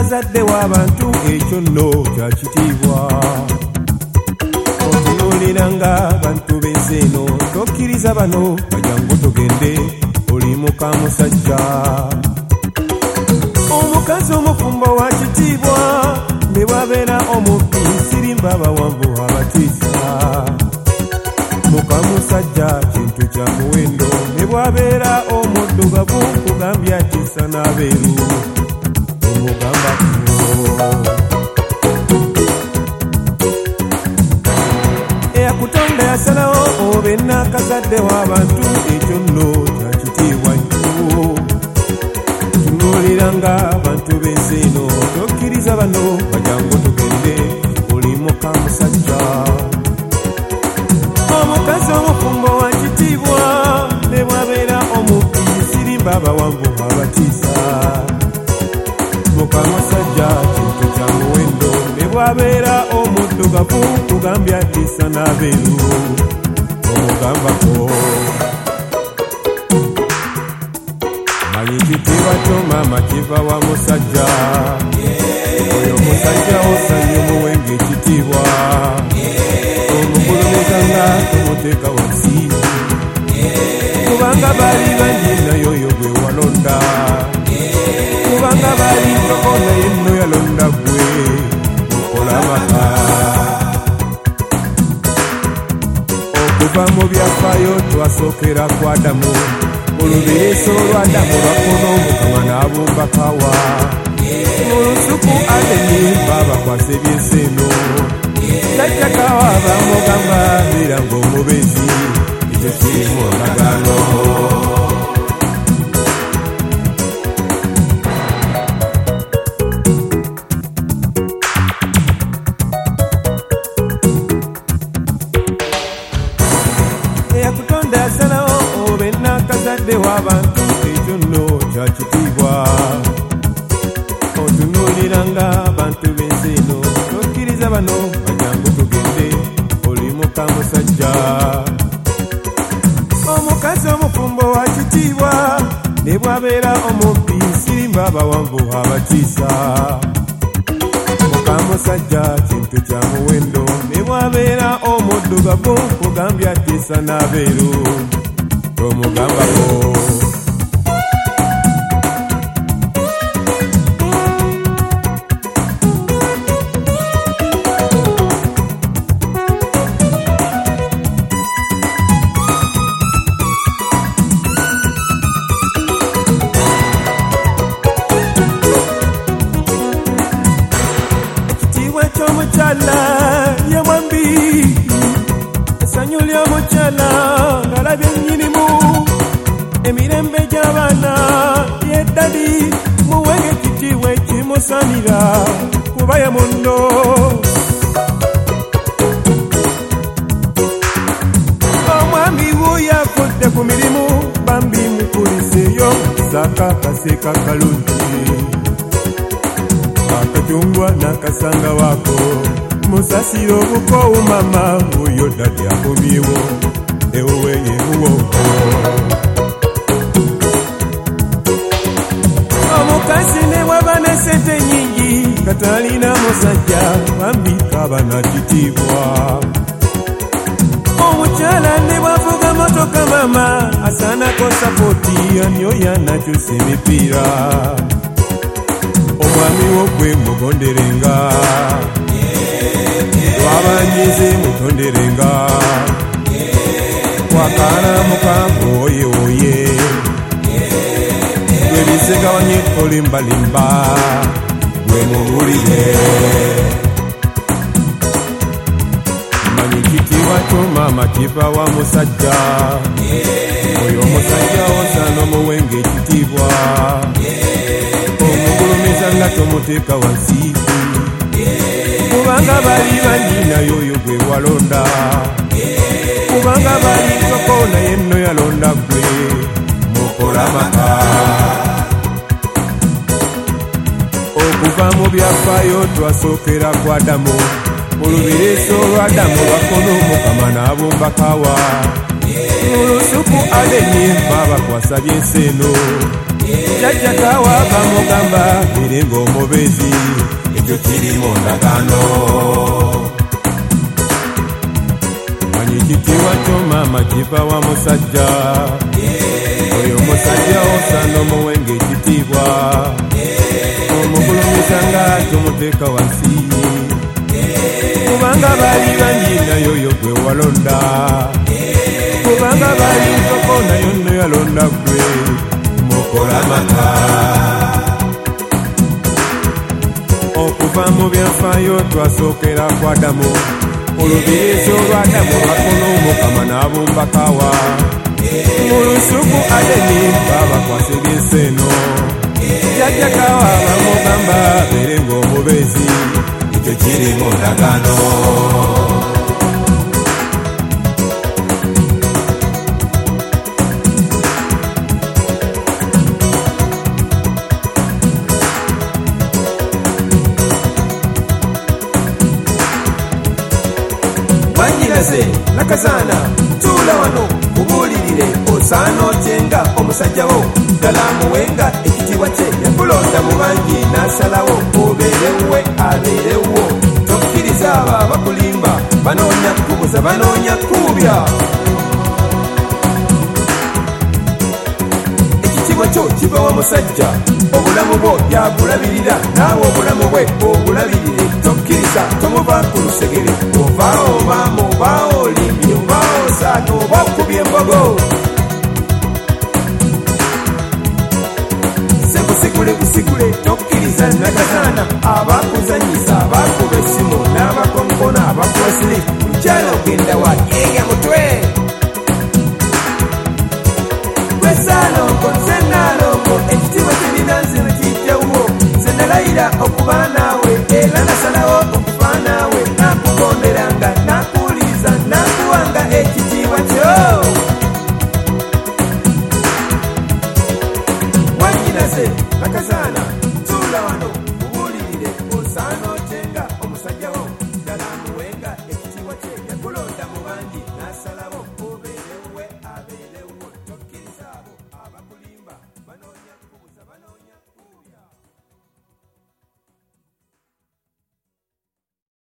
kazadde w'abantu ekyo nno kya kitiibwa. Otunuuliranga abantu b'ensi eno tokkiriza bano bajangu tugende oli muka musajja. Omukazi omufumbo wa kitiibwa ne bwabeera omubbi sirimba abawanvu abatiisa. Muka musajja kintu kya muwendo ne bwabeera omuddugavu kugambya atiisa n'abeeru omugamba eyakutonda yasalawo obe n'akazadde w'abantu ekyo nno kya kitiibwa nnyo. Tunuuliranga abantu b'ensi eno tokkiriza bano bajangu tugende oli muka musajja. Omukazi omufumbo wa kitiibwa ne bwabeera omubbi sirimba abawanvu abatiisa. Muka musajja kintu kya muwendo ne bwabeera omuddugavu kugambya atiisa n'abeeru omugambako. Manyi kitiibwa kyo maama kiva wa musajja. Oyo musajja osanye muwenga ekitiibwa. Omugulumizanga tomuteeka wansi kubanga baali bangi naye oyo gwe walonda. Kubanga baali ntoko naye nno yalonda gwe okola maka. Okuva mu byafaayo twasookera ku Adamu. Olubereso lwa Adamu lwakono Mukama n'abumba Kawa. Mu lusuku Adeni baabakwasa eby'ensi eno. Tajja Kawa bamugamba beera ng'omubezi ekyo kirimu ndagaano. Eyakutonda yasalawo obe n'akazadde w'abantu ekyo nno kya kitiibwa. Otunuuliranga abantu b'ensi eno tokkiriza bano bajangu tugende oli muka musajja. Omukazi omufumbo wa kitiibwa ne bwabeera omubbi sirimba abawanvu abatiisa. Muka musajja kintu kya muwendo ne bwabeera omuddugavu kugambya atiisa n'abeeru tomugambako. Ekyomukyala ye mwambi essanyu ly'omukyala ng'alabye ennyinimu. Emirembe gy'abaana yeddadi muwege ekitiibwa ekimusaanira kuba ye munno. Omwami wuuyo afudde ku mirimu bambi mukuliseeyo saaka kaseeka kalungi. Akajungwa n'akasanga wako musasira obukoowu mama oyo ddadi akomyewo ewowe yemuwoko. Omukazi ne bw'aba ne ssente nnyingi nga talina musajja bambi kaba na kitiibwa. Omukyala ne bw'avuga motoka mama asaanako sapooti ani oyo anakyusa emipiira. Omwami wo gwe mugonderenga lwabanyize mutonderenga. Kwakaana mukambu oye oye gwe bisegawanye olimbalimba gwe mubulire. Manyi kitiibwa kyo maama kiva wa musajja. Oyo omusajja osaana omuwenga ekitiibwa. Omugulumizanga tomuteeka wansi kubanga baali bangi naye oyo gwe walonda. Kubanga baali ntoko naye nno yalonda gwe mukola maka. Okuva mu byafaayo twasookera ku Adamu. Olubereso lwa Adamu lwakono Mukama n'abumba Kawa. Mu lusuku Adeni baabakwasa by'ensi eno. jjajja kawa bamugamba birenga omubezi ekyo kiri mu ndagaano manyi kitiwa kyo maama kiva wa musajja oyo musajja osaana omuwenga ekitiibwa omugulumiza nga tumuteeka wansi kubanga baali bangi nayo yo gwe walonda kubanga baali nkoko nayo nno yalonda gwe mukola maka okuva mu byafaayo twasookera ku Adamu olubirizi olw'Adamu lwakola Omukama n'abumba Kawa mu lusuku Adeni babakwasa eby'ensi eno jjajja Kawa bamugamba abeere ng'omubezi ekyo kiri mu ndagaano Nakazana tula wano kubuulirire osaana otyenga omusajja wo ddala amuwenga ekitiibwa kye yakulonda mu bangi n'asalawo obeerewe abeerewo tokkiriza abo abakulimba banoonya kubuza banoonya kuubya ekitiibwa kyo kiva wa musajja obulamu bwo yabulabirira naawe obulamu bwe obulabirire tokkiriza tomuva ku lusegere ovaawo maama ovaawo olimbi ovaawo osaaka oba okubya embogo sekusigule tokkiriza Nakazana abakuzanyisa abakuba essimu n'abakonkona abakuba sirifu mukyala ogenda wa yeeya mutwe gwesaalongo nze naalongo ekitiibwa kirina nze kijjawo nze nalayira okuba naawe era nasala